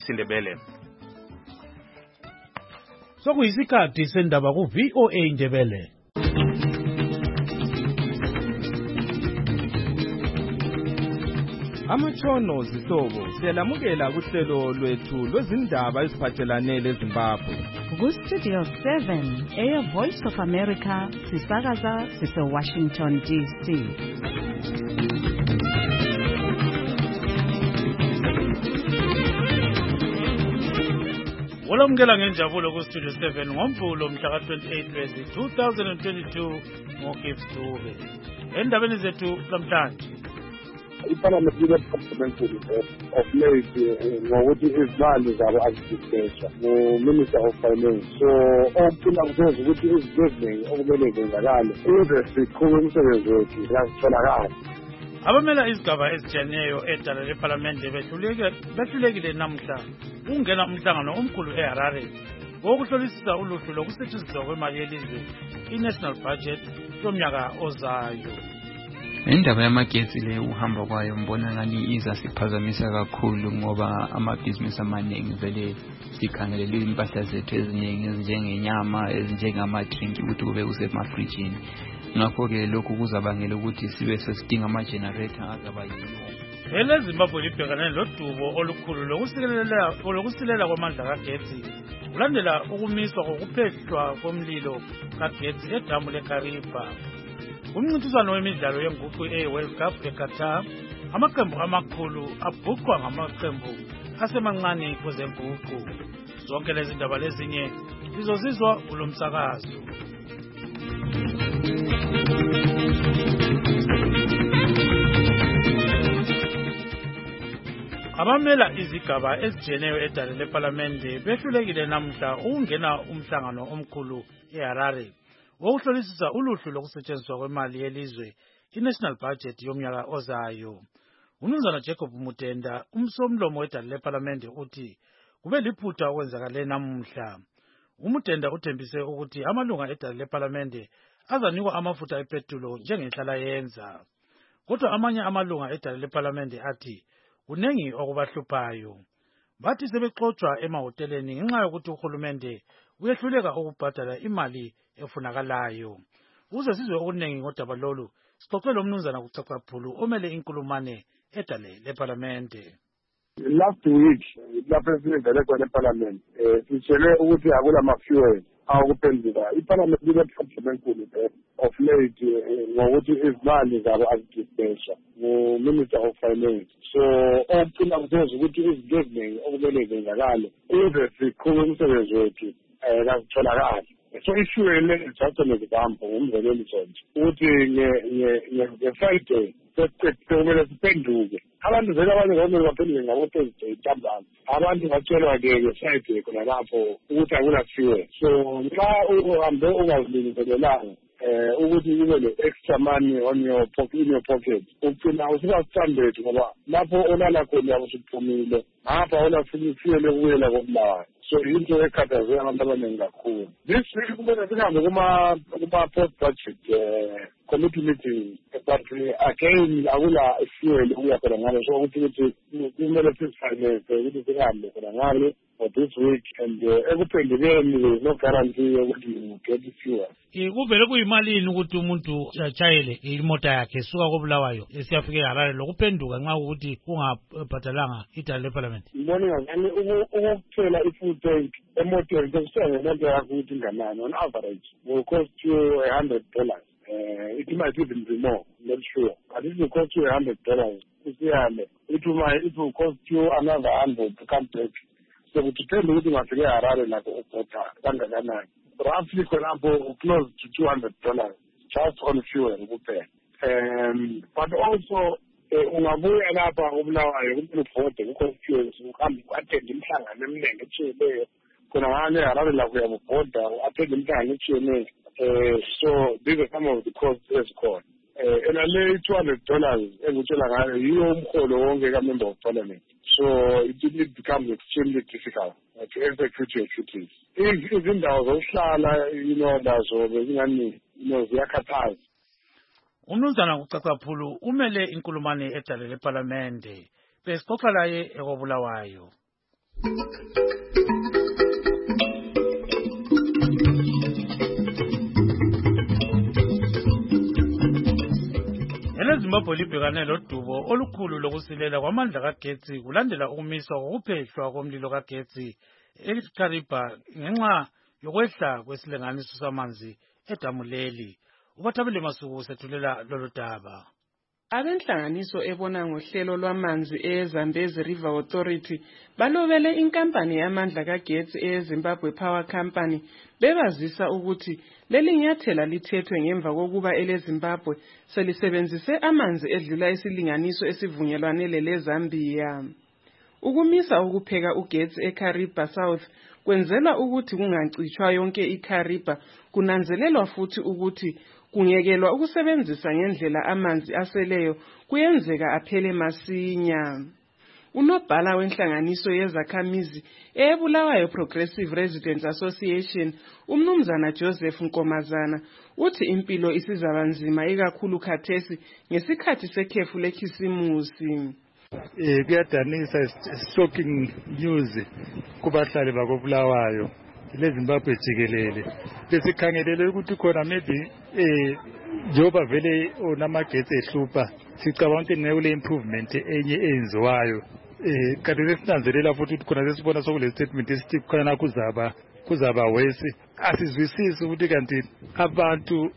Sindebele. Sokuyisikhathi sendaba ku VOA Ndebele. Amatshono zihlobo siyalamukela kuhlelo lwethu lwezindaba eziphathelane leZimbabwe. Ku-Studio 7 Air Voice of America sisakaza sise-Washington DC. Olamukela ngenjabulo ku-Studio 7 ngoMvulo mhla ka-28 Lwezi 2022 ngoGibbs Dube. Endabeni zethu namhlanje iParliament lineparliamentary of late ngokuthi izimali zabo azidiscusswa no-Minister of Finance. So okuphila kusenza ukuthi izinto eziningi okumele zenzakale ukuze siqhube umsebenzi wethu yazitholakala. abamela izigaba ezijaneyo edala leParliament behlulekile namhla ungena umhlangano omkhulu eHarare wokuhlolisisa uluhlu lokusetshenziswa kwemali yelizwe i-National Budget yomnyaka ozayo. Indaba yamagetsi le uhamba kwayo mbona ngani iza siphazamisa kakhulu ngoba amabhizinisi amaningi vele sikhangelele impahla zethu eziningi ezinjengenyama ezinjengamadrink ukuthi kube kusemafrijini. Ngakho-ke lokhu kuzabangela ukuthi sibe sesidinga ama-generator azaba yiwo. Vele Zimbabwe libhekane lodubo olukhulu lokusilela kwamandla kagetsi kulandela ukumiswa kokuphehlwa komlilo kagetsi edamu leKariba. Umncintiswano wemidlalo yenguqu e-World Cup eQatar, amaqembu amakhulu abhuqwa ngamaqembu asemancane kwezenguqu. Zonke lezi ndaba lezinye zizozizwa kulo msakazo. Abamela izigaba ezijeneyo edale leParliament behlulekile namhla ukungena umhlangano omkhulu eHarare wokuhlolisisa uluhlu lokusetshenziswa kwemali yelizwe i-National Budget yomnyaka ozayo. Umnumzana Jacob Mutenda, umsomlomo wedale leParliament, uthi kube liphutha okwenzakale namhla. Umutenda uthembise ukuthi amalunga edale leParliament azanikwa amafutha epetrol njengenhlala yenza. Kodwa amanye amalunga edale leParliament athi kunengi okubahluphayo. Bathi sebexoxwa emahoteleni ngenxa yokuthi uhulumende uyehluleka ukubhadala imali efunakalayo. Uze sizwe okunengi ngodaba lolu, sixoxe lo mnumzana kucacaphulu omele inkulumane edale leParliament. Last week lapho sivele khona eParliament sitshele ukuthi akula mafuel awokuphenduka. iParliament lineparliament of late ngokuthi izimali zabo azidiscusswa no-Minister of Finance. So okuphila kusenza ukuthi izinto eziningi okumele zenzakale ukuze siqhube umsebenzi wethu yazitholakala. So issue le nezibambo umzekelo sonke ukuthi nge-Friday sekumele siphenduke. Abantu vele abanye ngomele baphenduke ngabo-Thursday ntambama. Abantu batshelwa-ke nge-Friday khona lapho ukuthi akula fuel. So nxa uhambe ungazilungiselelanga ukuthi kube le-extra money in your pocket ugcina usukasithanded ngoba lapho olala khona yabe usuphumile ngapha awunafuel ekubuyela koBulawayo. So into ekhathaze abantu abaningi kakhulu. This week kumele sihambe kuma-post-budget committee meeting, but again akula fuel ukuya khona ngalo. So ukuthi kumele sisifinance ukuthi sihambe khona ngalo for this week, and ekuphendukeni there is no guarantee ukuthi you get fuel. Kuvele kuyimalini ukuthi umuntu atshayele imota yakhe esuka koBulawayo esiyafika eHarare lokuphenduka nxa ukuthi ungabhadalanga idale leParliament? Ngibona ngani ukuthela ifuel tank emotweni kusenga nento yakho ukuthi inganani. On average will cost you $100. It might even be more, not sure. But it will cost you $100. It will cost you another 100 to come back. So to tell you what you Harare like roughly close to $200 just on fuel repair. But also ungabuya lapha koBulawayo ukuthi because fuel uhambe attend imhlangano eminingi etshiyeneyo khona ngane eHarare lapho uyabubhoda attend imhlangano etshiyeneyo. So these are some of the costs ezikhona. Enale $200 engutshela ngayo yiyo umholo wonke ka-member of parliament. So it becomes extremely difficult to execute your duties. Izindawo zokuhlala lazo bezingani ziyakhathaza. Umnumzana kucacaphulu umele inkulumane edale leParliament besixoxa laye ekoBulawayo. Zimbabwe libhekane lodubo olukhulu lokusilela kwamandla kagetsi kulandela ukumiswa kokuphehlwa komlilo kagetsi eKariba ngenxa yokwehla kwesilinganiso samanzi edamu leli. Ubathabile Masuku sethulela lolu daba. Abenhlanganiso ebona ngohlelo lwamanzi eZambezi River Authority balobele inkampani yamandla kagetsi eZimbabwe Power Company bebazisa ukuthi leli nyathela lithethwe ngemva kokuba eleZimbabwe selisebenzise amanzi edlula isilinganiso esivunyelwane leZambia. Ukumisa ukupheka ugetsi eKariba South kwenzelwa ukuthi kungacitshwa yonke iKariba, kunanzelelwa futhi ukuthi kungekelwa ukusebenzisa ngendlela amanzi aseleyo kuyenzeka aphele masinya. Unobhala wenhlanganiso yezakhamizi eBulawayo Progressive Residents Association, umnumzana Joseph Nkomazana, uthi impilo isizaba nzima ikakhulu khathesi ngesikhathi sekhefu lekhisimusi. Kuyadanisa shocking news kubahlali bakoBulawayo leZimbabwe jikelele. Besikhangelele ukuthi khona maybe njengoba vele onamagetsi ehlupha sicabanga ukuthi ngeke kule improvement enye enziwayo. Kanti sesinanzelela futhi ukuthi khona sesibona sokule statement esithi khona kuzaba wesi. Asizwisisi ukuthi kanti abantu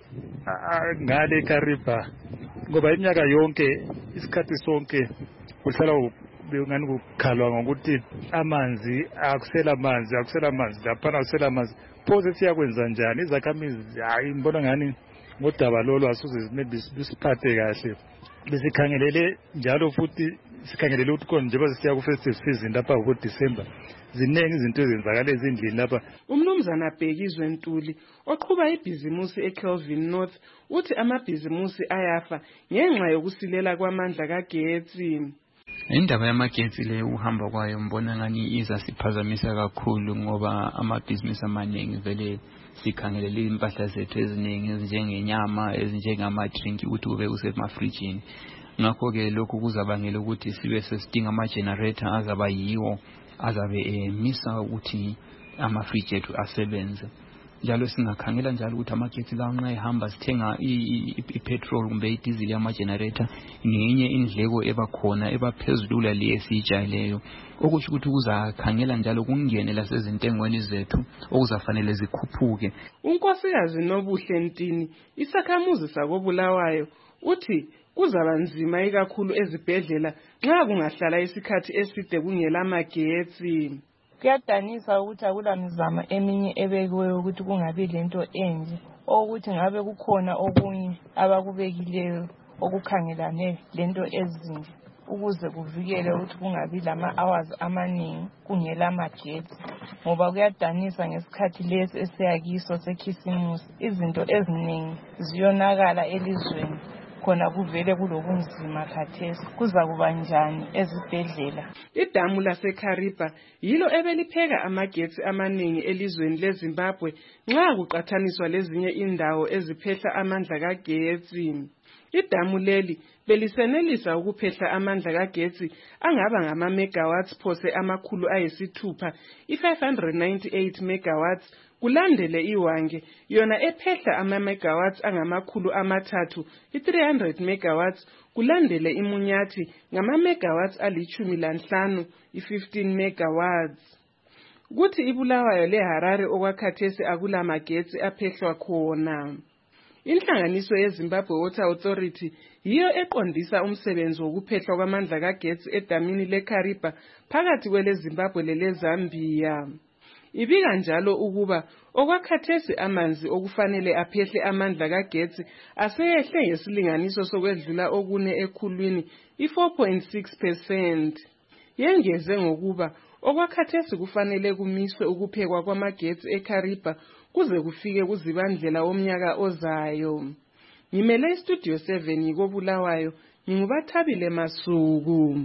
ngale eKariba ngoba iminyaka yonke isikhathi sonke kuhlala ngani kukhalwa ngokuthi amanzi akusela amanzi laphana akusela amanzi. Phoze siyakwenza njani izakhamizi? Hayi ngibona ngani ngodaba lolo asuze maybe siphathe kahle. Besikhangelele njalo futhi sikhangelele ukuthi khona njengoba sisiya ku-festive season lapha ku-December ziningi izinto ezenzakala ezindlini lapha. Umnumzana Bhekizwe Ntuli oqhuba ibhizimusi eKelvin North uthi amabhizimusi ayafa ngenxa yokusilela kwamandla kagetsi. Indaba yamagetsi le uhamba kwayo mbona ngani iza siphazamisa kakhulu ngoba amabhizinisi amaningi vele sikhangelele impahla zethu eziningi ezinjengenyama ezinjengamadrink ukuthi kube kusemafrijini. Ngakho ke lokhu kuzabangela ukuthi sibe sesidinga ama-generator azaba yiwo azabe emisa ukuthi amafriji ethu asebenze. Njalo singakhangela njalo ukuthi amagetsi lawo nxa ehamba sithenga ipetrol kumbe idizili yama-generator ngenye indleko ebakhona ebaphezulu le esiyijayeleyo. Okusho ukuthi kuzakhangela njalo kungene lasezintengweni zethu okuzafanele zikhuphuke. Unkosikazi Nobuhle Ntini isakhamuzi sakoBulawayo uthi kuzaba nzima ikakhulu ezibhedlela nxa kungahlala isikhathi eside kungela magetsi. Kuyadanisa ukuthi akula mizamo eminye ebekiweyo ukuthi kungabi lento enje ukuthi ngabe kukhona okunye abakubekileyo okukhangelane lento ezinje ukuze kuvikele ukuthi kungabi lama-hours amaningi kungela magetsi, ngoba kuyadanisa ngesikhathi lesi esiyakiso sekhisimusi izinto eziningi ziyonakala elizweni khona kuvele kulobunzima khathesi. Kuzakuba njani ezibhedlela? Idamu laseKariba yilo ebelipheka amagetsi amaningi elizweni leZimbabwe nxa kuqathaniswa lezinye indawo eziphehla amandla kagetsi. Idamu leli belisenelisa ukuphehla amandla kagetsi angaba ngama-megawatts phose amakhulu ayisithupha, i-598 megawatts, kulandele iWange yona ephehla ama-megawatts angamakhulu amathathu, i-300 megawatts, kulandele iMunyathi ngama-megawatts ali-15, i-15 megawatts. Kuthi iBulawayo leHarare okwakhathesi akula magetsi aphehlwa khona. Inhlanganiso yeZimbabwe Water Authority yiyo eqondisa umsebenzi wokuphehlwa kwamandla kagetsi edamini leKariba phakathi kweleZimbabwe leleZambia. Ibika njalo ukuba okwakhathesi amanzi okufanele aphehle amandla kagetsi aseyehle ngesilinganiso sokwedlula okune ekhulwini, i-4.6%. Yengeze ngokuba okwakhathesi kufanele kumiswe ukuphekwa kwamagetsi eKariba kuze kufike kuZibandlela womnyaka ozayo. Ngimele iStudio 7 yikoBulawayo, ngingubathabile Masuku.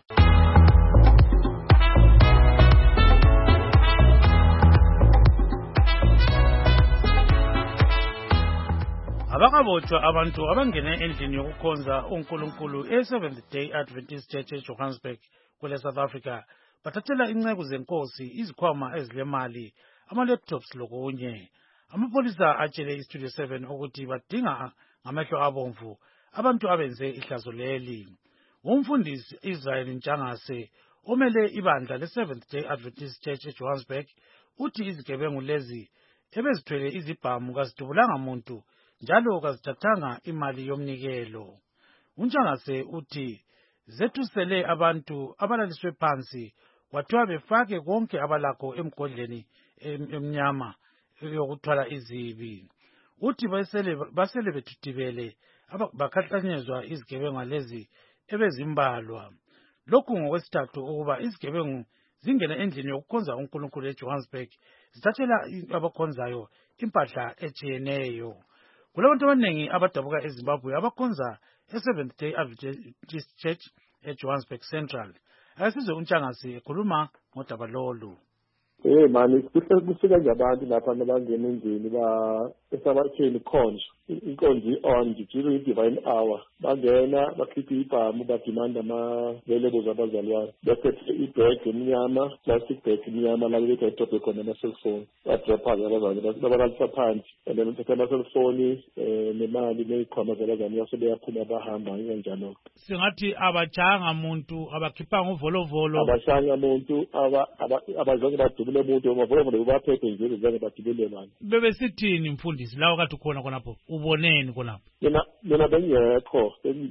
Abakabotshwa abantu abangene endlini yokukhonza uNkulunkulu eSeventh Day Adventist Church eJohannesburg kule South Africa bathathela inceku zenkosi izikhwama ezilemali, ama-laptops lokunye. Amapholisa atshele iStudio 7 ukuthi badinga ngamehlo abomvu abantu abenze ihlazo leli. Umfundisi Israel Ntshangase omele ibandla le-Seventh Day Adventist Church eJohannesburg uthi izigebengu lezi ebezithwele izibhamu kazidubulanga muntu njalo kazithathanga imali yomnikelo. Untshangase uthi zethusele abantu abalaliswe phansi kwathiwa befake konke abalakho emgodleni emnyama yokuthwala izibi. Uthi basele bethutibele bakhahlanyezwa izigebengu lezi ebezimbalwa. Lokhu ngokwesithathu ukuba izigebengu zingene endlini yokukhonza uNkulunkulu eJohannesburg zithathela abakhonzayo impahla etshiyeneyo. Kulabantu abanengi abadabuka eZimbabwe abakhonza eSeventh Day Adventist Church eJohannesburg Central. Asizwe uNtshangase ekhuluma ngodaba lolu. Mani kufika nje abantu lapha nabangena endlini esabatheni khonje inkonzo on during divine hour bangena bakhipha ibhamu badimanda ama-valuables abazalwane bephethe ibhegi emnyama plastic bag emnyama la bethu ayidobhe khona ama-cellphone badropha-ke abazalwane babalalisa phansi and then bethatha ama-cellphone nemali neyikhwama zabazalwane base beyaphuma bahamba kanjalo. Singathi abajanga muntu abakhiphanga uvolovolo abashanga muntu abazange badubule muntu amavolovolo baphethe nje zange badubule bani. Bebesithini mfundisi lawo kade ukhona khonapho uboneni khonapho? Mina bengekho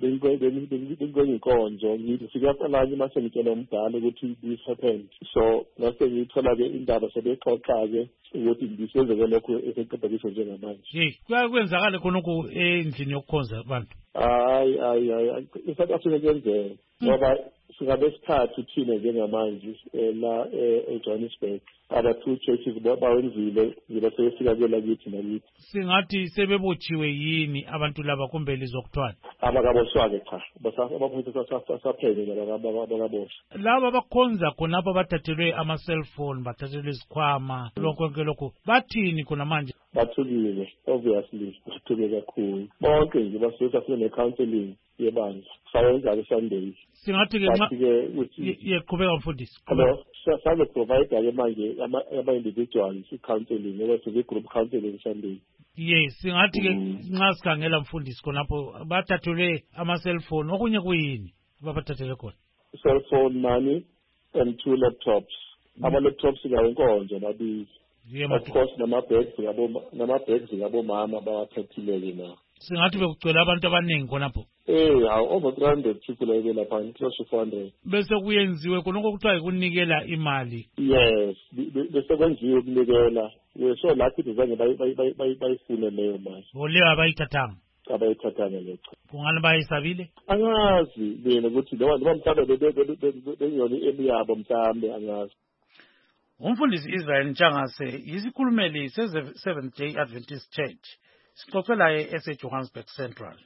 bengiyinkonzo ngifika abanye mase ngitshela umdala ukuthi this happened, so ngase ngithola-ke indaba sebexoxa-ke ukuthi ngisenzeke lokho eseqedakisho njengamanje. Kwenzakale khonokho endlini yokukhonza abantu? Hayi eSouth Africa kuyenzeka ngoba singabe sikhathi thina njengamanje la eJohannesburg aba-two churches bawenzile ngiba sebefika-ke lakithi nakithi. Singathi sebebotshiwe yini abantu laba kumbe lizokuthwala? Abakaboshwa-ke cha abaphethe saphele abakaboshwa. Laba abakhonza khonapho bathathelwe ama-cellphone bathathelwe izikhwama lonke lokho bathini khona manje? Bathukile, obviously bathukile kakhulu bonke nje basebenzisa ne-counseling yebandla sayenza-ke Sunday. Singathi-ke yeqhubeka mfundisi. Hello, sabe provide-ke manje ama-individuals i-counseling ebese group counseling Sunday. Yes, singathi-ke nxa sikhangela mfundisi khonapho bathathelwe ama-cellphone okunye kuyini babathathele khona? Cellphone money and 2 laptops. Ama-laptops ngawenkonzo babili. Of course nama-bags ngabomama bawathathile-ke na. Singathi bekugcwele abantu abaningi khonapho? Over 300 people ayebe lapha, close to 400. Bese kuyenziwe khonokho kuthiwa kunikela imali? Yes, bese kwenziwe ukunikela. So lathi bezange bayifune leyo mali. Oleyo abayithathanga? Abayithathanga leyo. Kungani bayisabile? Angazi mina ukuthi noma mhlawumbe bengiyona emiyabo mhlawumbe angazi. Umfundisi Israel Ntshangase yisikhulumeli se-Seventh Day Adventist Church. Sixoxela eseJohannesburg Central.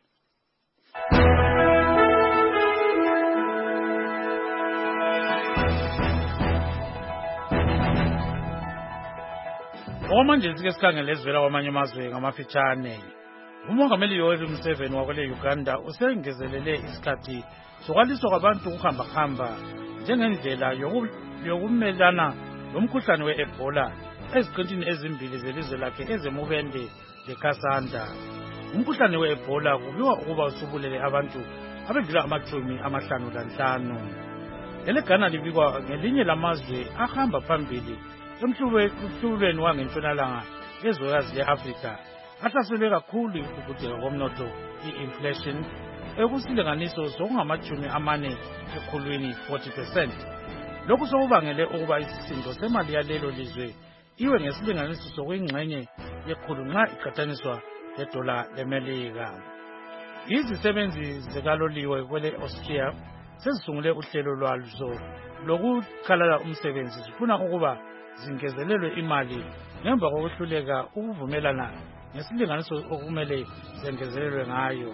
Okwamanje sike sikhangele ezivela kwamanye amazwe ngamafitshane. Umongameli Yoweri Museveni wakwele Uganda usengezelele isikhathi sokwaliswa kwabantu ukuhambahamba njengendlela yokumelana lomkhuhlane we-Ebola eziqintini ezimbili zelizwe lakhe ezemubende leKasanda. Umkhuhlane we-Ebola kubikwa ukuba usubulele abantu abedlula 55. Leli Ghana libikwa ngelinye lamazwe ahamba phambili emhlubulweni wangentshonalanga ezwekazi le-Afrika ahlaselwe kakhulu ukudeka komnotho i-inflation ekusilinganiso sokungama-40 ekhulwini 40%. Lokhu sokubangele ukuba isisindo semali yalelo lizwe iwe ngesilinganiso sokuyingxenye yekhulu nxa iqhathaniswa ledola leMelika. Izisebenzi zikaloliwe kwele Austria sezisungule uhlelo lwazo lokukhalala umsebenzi zifuna ukuba zingezelelwe imali ngemva kokuhluleka ukuvumelana ngesilinganiso okumele zengezelelwe ngayo.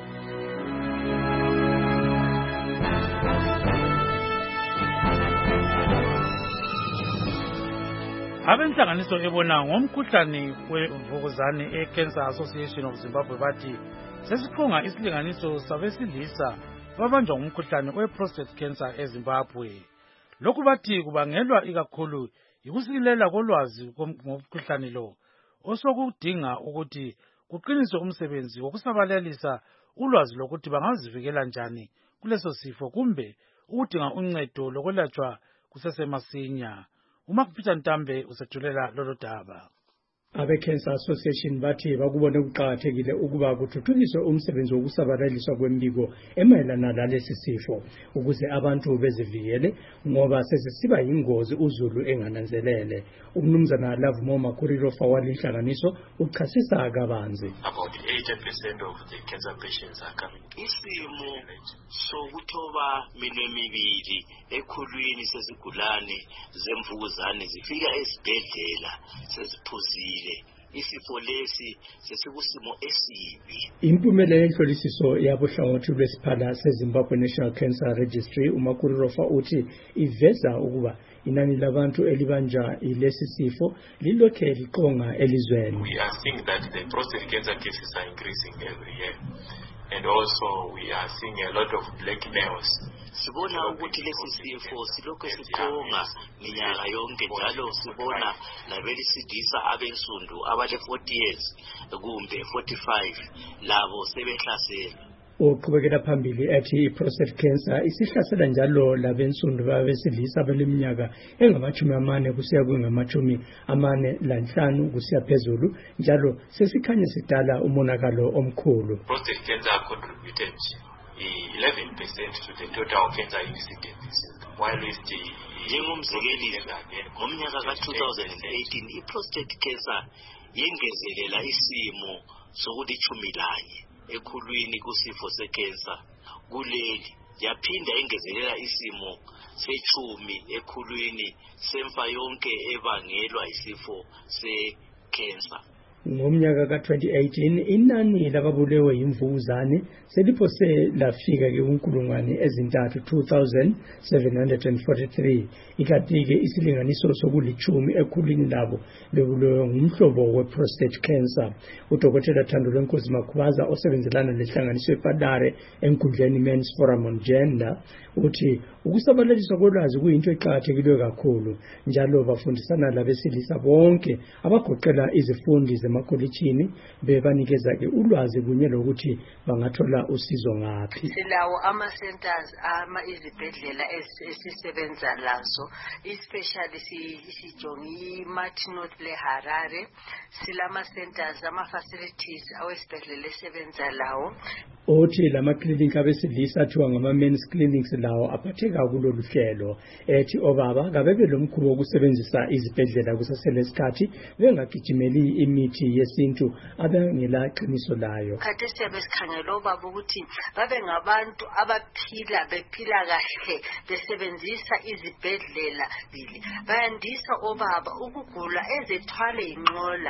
Abenhlanganiso ebona ngomkhuhlane wemvukuzane eCancer Association of Zimbabwe bathi sesiqhunga isilinganiso sabesilisa babanjwa ngumkhuhlane we-prostate cancer eZimbabwe. Lokhu bathi kubangelwa ikakhulu yikusilela kolwazi ngomkhuhlane lo osokudinga ukuthi kuqiniswe umsebenzi wokusabalalisa ulwazi lokuthi bangazivikela njani kuleso sifo kumbe ukudinga uncedo lokwelatshwa kusesemasinya. uMark Peter Ntambe usethulela lolo daba. Abe-Cancer Association bathi bakubone kuqakathekile ukuba kuthuthukiswe umsebenzi wokusabalaliswa kwembiko emayelana lalesi sifo ukuze abantu bezivikele ngoba sesisiba yingozi uzulu engananzelele. Umnumzana Lavumo Makurirofa walinhlanganiso uchasisa kabanzi. About 80% of the cancer patients are coming. Isimo sokuthoba minemibili ekhulwini sezigulane zemvukuzane zifika esibhedlela seziphuzile. Isifo lesi sesikusimo esibi. Impumela yenhlolisiso yabohlangothi lwesiphala seZimbabwe National Cancer Registry uMakurirofa uthi iveza ukuba inani labantu elibanja ilesi sifo lilokhe liqonga elizweni. We are seeing that the prostate cancer cases are increasing every year. And also we are seeing a lot of black males. Sibona ukuthi lesi sifo silokho siqonga minyaka yonke njalo sibona labelisidisa abensundu abale 40 years kumbe 45 labo sebehlasela. Uqhubekela phambili ethi i-prostate cancer isihlasela njalo labensundu babesilisa beleminyaka engama-40 kusiya kwengama-45 kusiya phezulu njalo sesikhanye sidala umonakalo omkhulu. Prostate cancer contributed 11% to the total cancer incidence, while njengomzekeliso ngomnyaka ka-2018 i-prostate cancer yengezelela isimo sokulithumilanye ekhulwini kusifo secancer kuleli yaphinda engezelela isimo sechumi ekhulwini semfa yonke ebangelwa isifo secancer. Ngomnyaka ka-2018 inani lababulewe yimvukuzane seliphose lafika ke kunkulungwane ezintathu 2743 ikati-ke isilinganiso sokulithumi ekhulwini labo bebulewe ngumhlobo we-prostate cancer. Udokotela Thando Lenkosi Makhubaza osebenzelana lehlanganiso ePadare enkundleni Men's Forum on Gender uthi ukusabalaliswa kolwazi kuyinto eqakathekile kakhulu njalo bafundisana labesilisa bonke abagoqela izifundi emakolitshini bebanikeza ke ulwazi kunye lokuthi bangathola usizo ngaphi. Silawo ama-centers izibhedlela esisebenza lazo especially sijonge iMartin North Harare silama-centers ama-facilities awesibhedlela esebenza lawo. Othi lama-clinic abesilisa athiwa ngama-men's clinics lawo aphatheka kulolu hlelo ethi obaba kabebe lomkhuba wokusebenzisa izibhedlela kusaselesikhathi bengagijimeli imithi yesintu abangela qiniso layo. Khathesi siyabe sikhangela obaba ukuthi babe ngabantu bephila kahle besebenzisa izibhedlela bayandisa obaba ukugula ezethwale inqola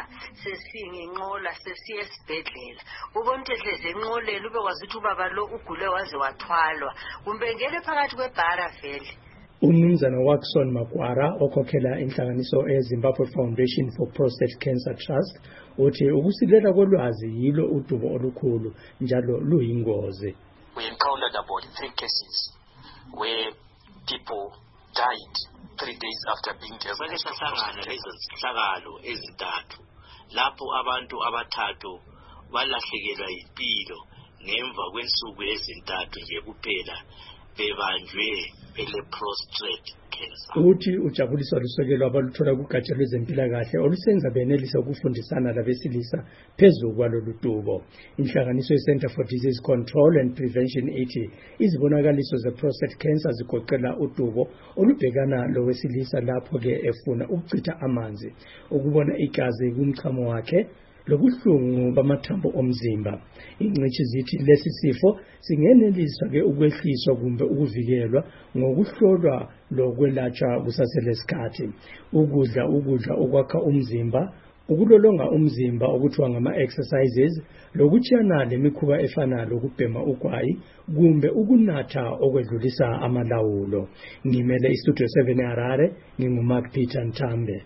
sesiya esibhedlela ubona ukuthi ehleze enqoleni ube kwazi ukuthi ubaba lo ugule waze wathwalwa kumbe ngele phakathi kwebhara vele. Umnumzana Watson Makwara okhokhela inhlanganiso eZimbabwe Foundation for Prostate Cancer Trust uthi ukusilela kolwazi yilo udubo olukhulu njalo luyingozi. We encountered about 3 cases where people died 3 days after being diagnosed. Sahlangana lezinhlakalo ezintathu lapho abantu abathathu balahlekelwa impilo ngemva kwensuku ezintathu nje kuphela bebanjwe prostate cancer. Uthi ujabuliswa lusekelwa abaluthola kugatsha lwezempilakahle olusenza benelisa ukufundisana labesilisa phezu kwalolu dubo. Inhlanganiso ye-Center for Disease Control and Prevention ithi izibonakaliso ze-prostate cancer zigoqela udubo olubhekana lowesilisa lapho-ke efuna ukuchitha amanzi, ukubona igazi kumchamo wakhe lobuhlungu bamathambo omzimba. Ingcitshi zithi lesi sifo singeneliswa ke ukwehliswa kumbe ukuvikelwa ngokuhlolwa lokwelatshwa kusaselesikhathi. Ukudla okwakha umzimba, ukulolonga umzimba okuthiwa ngama-exercises, lokutshiyana lemikhuba efana lokubhema ugwayi kumbe ukunatha okwedlulisa amalawulo. Ngimele iStudio 7 eHarare, nginguMark Peter Ntambe.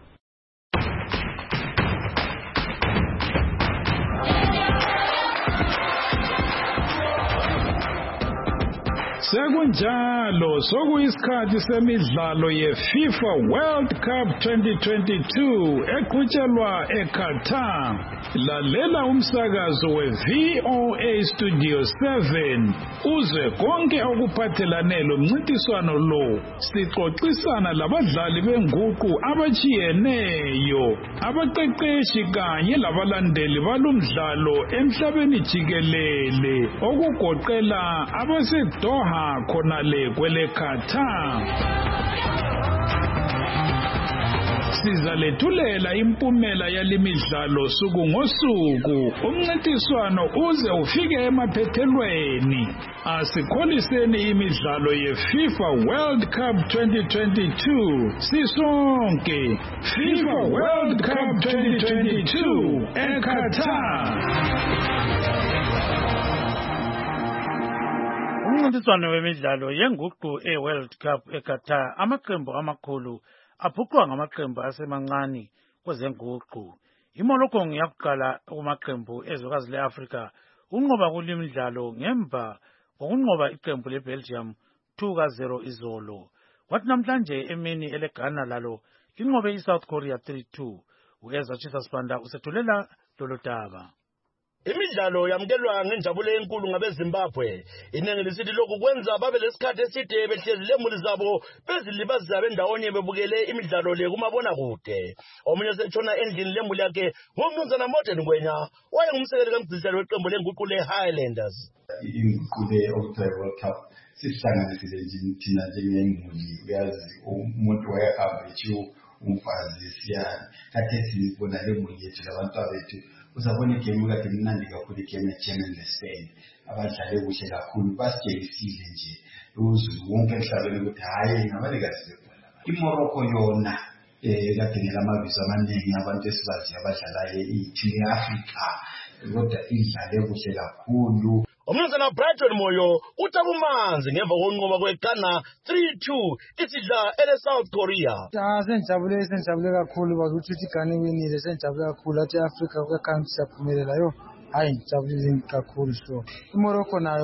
Sekunjalo sokuyisikhathi semidlalo yeFIFA World Cup 2022 eqhutshelwa eQatar. Lalela umsakazo weVOA Studio 7 uzwe konke okuphathelane lomncintiswano lo. Sixoxisana labadlali benguqu abachiyeneyo, abaqeqeshi kanye labalandeli balomdlalo emhlabeni jikelele, okugoqela abaseDoha khonale kwele Qatar. Sizalethulela impumela yalimidlalo suku ngosuku, umncintiswano uze ufike emaphethelweni. Asikholiseni imidlalo yeFIFA World Cup 2022 sisonke. FIFA World Cup 2022 eQatar. Umncintiswano wemidlalo yenguqu e-World Cup eQatar, amaqembu amakhulu abhuqwa ngamaqembu asemancane kwezenguqu. IMorocco yakuqala kumaqembu ezwekazi le-Afrika unqoba kulimidlalo ngemva kokunqoba iqembu leBelgium 2-0 izolo. Kwathi namhlanje emini eleGhana lalo linqobe iSouth Korea 3-2. Ueza Chisa Spanda usethulela lolo daba. Imidlalo yamkelwa ngenjabulo enkulu ngabeZimbabwe. Inengi lisithi lokhu kwenza babe lesikhathi eside behlezi lemuli zabo bezilibazisa bendawonye bebukele imidlalo le kumabona kude. Omunye setshona endlini lemuli yakhe ngumnumzana Morten Ngwenya wayengumsekeli kaMgcisiselo weqembu lenguqu le-Highlanders. Inguqu le-World Cup sihlanganisile nje thina njengemuli, uyazi umuntu wayehamba ethi umfazi siyana kade sibona lemuli yethu labantwabethu. Uzabona igame kade mnandi kakhulu, igame eGermany leSpain, abadlale kuhle kakhulu, basitshelisile nje uzulu wonke emhlabeni ukuthi hayi ngabalekazi bebhola. IMorocco yona kade ngelamabizo amaningi abantu esibaziyo abadlala i-team ye-Africa, kodwa idlale kuhle kakhulu. Umnumzana Brighton Moyo utabumanzi ngemva kokunqoba kweGhana 3-2 isidla ele-South Korea. Senjabule kakhulu bakuthi iGhana iwinile, senjabule kakhulu athi Africa kwekhaya siyaphumelela yo. Hayi ngijabulile kakhulu so. IMorocco nayo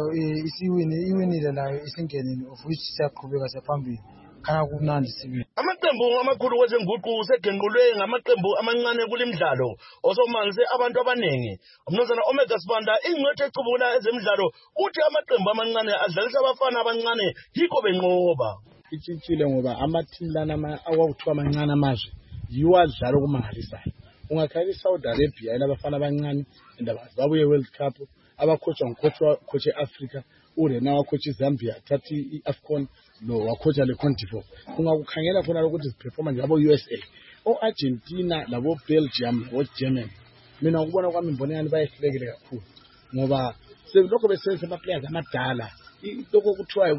iwinile nayo isingenile of which siyaqhubeka siyaphambili. Kana kumnandi sibili. Amaqembu amakhulu kwezenguqu segenqulwe ngamaqembu amancane kulimidlalo osomanzi abantu abanengi. Umnumzana Omega Sibanda ingcwethe ecubula ezemidlalo uthi amaqembu amancane adlalisa abafana abancane yikho benqoba. Itshintshile ngoba amateam lana awakuthiwa amancane amazwe yiwo adlala okumangalisayo. Ungakhala iSaudi Arabia elabafana abancane indaba babuye World Cup abakhotshwa ngcoach eAfrica urena wakhotshi Zambia thathi iAfcon lo wakhotha leCote d'Ivoire. Ungakukhangela khona ukuthi performance yabo USA oArgentina labo Belgium oGermany. Mina ukubona kwami imbonekani bayehlekile kakhulu ngoba selokho besenza ama-players amadala lokho kuthiwa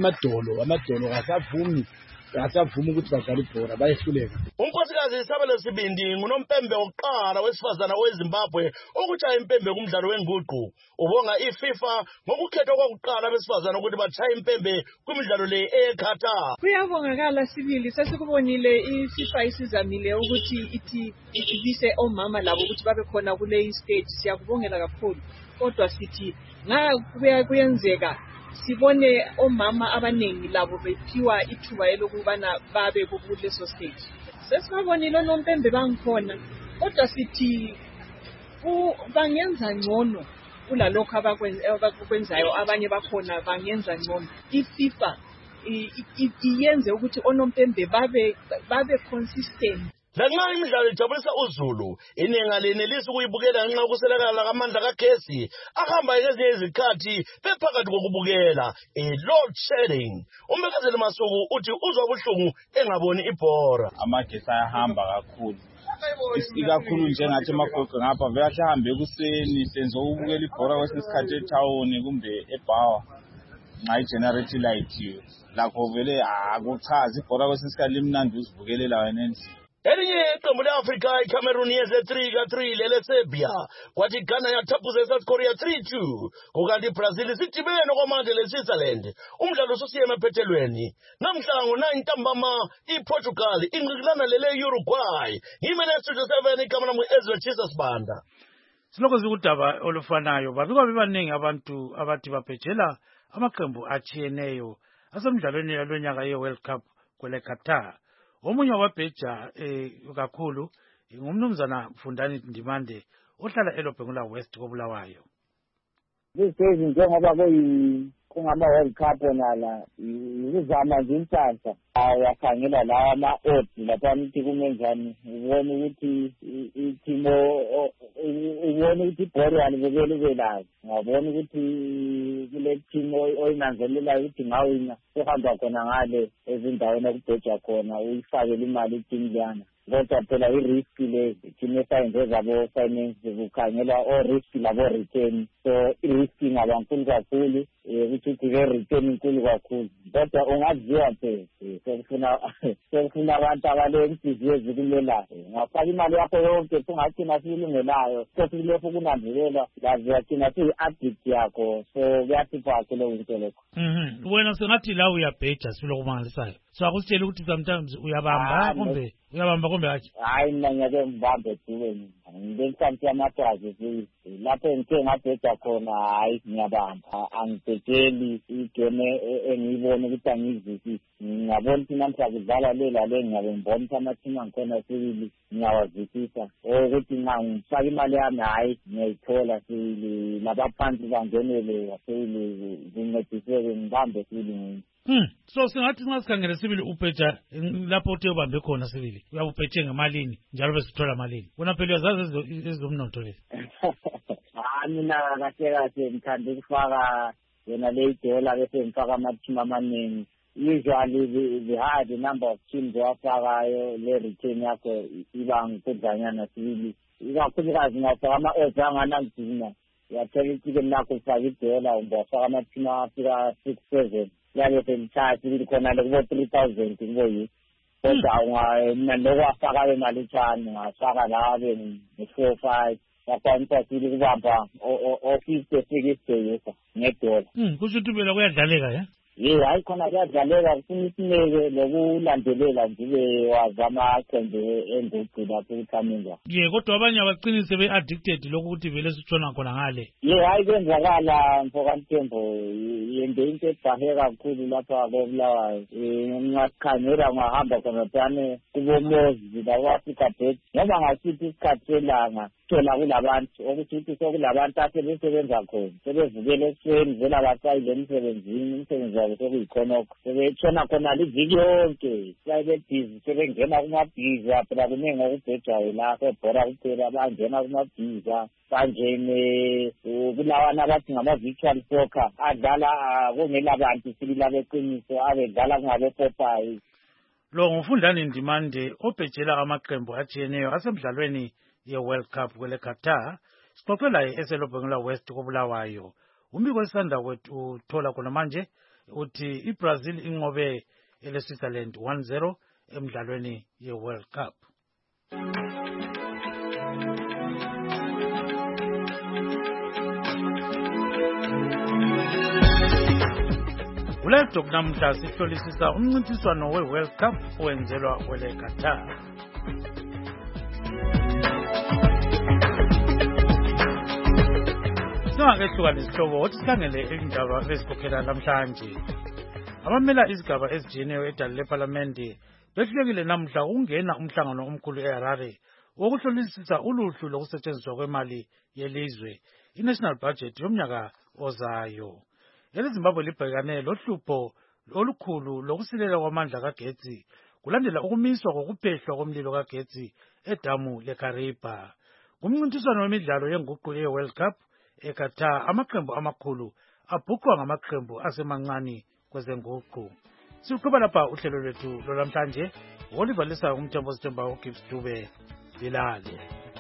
amadolo kasavumi ukuthi badlale ibhola bayehluleka. Unkosikazi Isabelo Sibindi ngunompembe wokuqala wesifazana weZimbabwe okushaya impembe kumdlalo wenguqu. Ubonga iFIFA ngokukhethwa kokuqala besifazana ukuthi bashaya impembe kumidlalo le eQatar. Kuyabongakala sibili sesikubonile iFIFA isizamile ukuthi ithi ibise omama labo ukuthi babe khona kule stage. Siyakubongela kakhulu. Kodwa sithi kuyenzeka sibone omama abanengi labo bephiwa ithuba elokubana babe kuleso stage. Sesibabonile nompembe bangikhona, kodwa sithi bangenza ngcono kulalokho abakwenzayo, abanye bakhona bangenza ngcono. iFIFA iyenze ukuthi onompembe babe consistent. Lanxa imidlalo ijabulisa uzulu, iningi lenelisi ukuyibukela ngenxa yokuswelakala kwamandla kagesi ahamba ngezinye izikhathi bephakathi kokubukela load shedding. Umbekezeli Masuku uthi uzwa ubuhlungu engaboni ibhora. Amagesi ayahamba kakhulu, ikakhulu njengathi emagoqo ngapha vele ahambe ekuseni senze ukubukela ibhora kwesinye isikhathi ethawuni kumbe eBhawa nxa igenerate light lakho vele akuchazi ibhora kwesinye isikhathi limnandi uzibukelela wena endlini. Elinye iqembu le-Afrika iCameroon yeze 3-3 lele-Serbia, kwathi Ghana yathaphuza iSouth Korea 3-2, kukanti iBrazil sidibene okwamanje leSwitzerland. Umdlalo ususiye emaphethelweni. Namhla ngo-9 ntambama iPortugal ingqikilana lele-Uruguay. Yimene Studio 7 igama lami Ezra Chisa Sibanda. Silokho sikudaba olufanayo babikwa bebaningi abantu abathi baphetshela amaqembu atshiyeneyo asemidlalweni yalonyaka ye-World Cup kwele Qatar. Omunye wababheja kakhulu ngumnumzana Mfundani Ndimande ohlala eLobhengula West koBulawayo. Lezi njengoba kungama World Cup onala izama nje inhlanhla ayakhangela lawa ama-odds lapha nithi kumenjani ubone ukuthi itimo ubone ukuthi ibholo yalibukela ube layo ngabona ukuthi kule team oyinanzelelayo ukuthi ngawina uhamba khona ngale ezindaweni okubhejwa khona uyifakele imali iteam liyana kodwa phela i-risk le team esayenze zabo finance kukhangela o-risk labo return so i-risk ingaba nkulu kakhulu ukuthi ke-return inkulu kakhulu kodwa ungaziwa nje sekufuna abantu abalenhliziyo ezikulelayo ngafaka imali yakho yonke singagcina siyilungelayo sesilefu kunanzelela lazi yagcina siyi-addict yakho so kuyasipha leyo into lekho. Wena sengathi la uyabheja silokumangalisayo so akusitshela ukuthi sometimes uyabamba kumbe hayi? Hayi mina ngiyake ngibambe duwe ngibengisanti amatwazi lapho ngithe ngabheja khona hayi ngiyabamba angibhejeli igame engiyibona ukuthi angiyizwisisi ngiyabona ukuthi namhla kudlala lela le ngiyabe ngibona ukuthi amathima ngikhona sibili ngiyawazwisisa ukuthi ngifaka imali yami hayi ngiyayithola sibili labaphansi bangenele sibili zincediseke ngibambe sibili. So singathi ngasikhangele sibili ubheja lapho uthe ubambe khona sibili uyabubheje ngemalini njalo besithola malini wena phela uyazazi ezomnotho lezi? Mina kahle ngithanda ukufaka yona le dola bese ngifaka amathima amaningi usually the high number of teams owafakayo le return yakho iba nkudlanyana sibili ikakhulukazi ngafaka ama-odds anganangidina uyathola itikeni lakho ufaka idola ungafaka amathima afika 6-7 yabe semthatha sibili khona le kubo 3,000 kuboyi kodwa mina nokwafaka imali etshani ngafaka labe ne-4-5 yakwanisa sibili kubamba o-50-60 ngedola. Kusho ukuthi phela kuyadlaleka ya? Hayi khona kuyadlaleka kufuna isineke lokulandelela nje wazama aqembu enguqu lapho ukuthamela. Kodwa abanye abaqinise be-addicted lokuthi vele sitshona khona ngale. Hayi kwenzakala mfokantembo yende into ebahe kakhulu lapha koBulawayo ngingakhangela ngahamba khona tane kubomozi lakwa-Africa Bet noma ngasithi isikhathi selanga thola kulabantu ukuthi sokulabantu asebesebenza khona sebevukela ekuseni vela basayile umsebenzi wabo sekuyikhonokho sebetshona khona liviki yonke sayibebhizi sebengena kumabhiza phela kuningi okubhejwayo la sebhora kuphela bangena kumabhiza banjene kulawana abathi ngama-virtual soccer adlala kungela bantu sibili abeqiniso abedlala kungabe-Popeye. Lo ngumfundani Ndimande obhejela amaqembu atshiyeneyo asemidlalweni ye-World Cup kwele Qatar. Sixoxe laye eselobhengula West koBulawayo. Umbiko esanda kwethu uthola khona manje uthi iBrazil inqobe ele-Switzerland 1-0 emidlalweni ye-World Cup. Kulelo namhla sihlolisisa umncintiswano we-World Cup owenzelwa kwele Qatar. Singakehluka nesihlobo othi sikhangele indaba ezikhokhela namhlanje. Abamela izigaba ezijiyeneyo edale lePhalamende behlulekile namhla ukungena umhlangano omkhulu eHarare wokuhlolisisa uluhlu lokusetshenziswa kwemali yelizwe i-national budget yomnyaka ozayo. EZimbabwe libhekane lohlupho olukhulu lokusilela kwamandla kagetsi kulandela ukumiswa kokuphehlwa komlilo kagetsi edamu leKariba. Kumncintiswano wemidlalo yenguqu ye-World Cup eQatar amaqembu amakhulu abhuqwa ngamaqembu asemancane kwezenguqu. Siqhuba lapha uhlelo lwethu lolwamhlanje ngolivalisa umthembo Sithemba uGibbs Dube Bilale.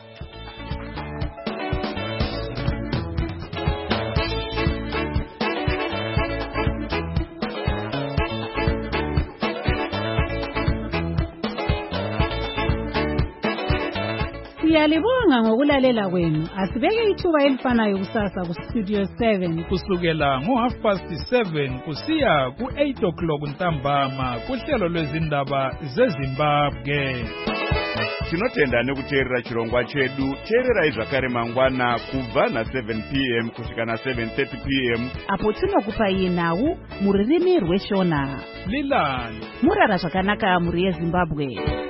Siyalibonga ngokulalela kwenu. Asibeke ithuba elifanayo kusasa ku Studio 7 kusukela ngo7:30 kusiya ku8 o'clock ntambama kuhlelo lwezindaba zeZimbabwe. tinotenda nekuteerera chirongwa chedu. Teererai zvakare mangwana kubva na7 p.m. kusvika na7:30 p.m. apo tinokupai nhau muririmi rweshona. Lilani murara zvakanaka muri yeZimbabwe.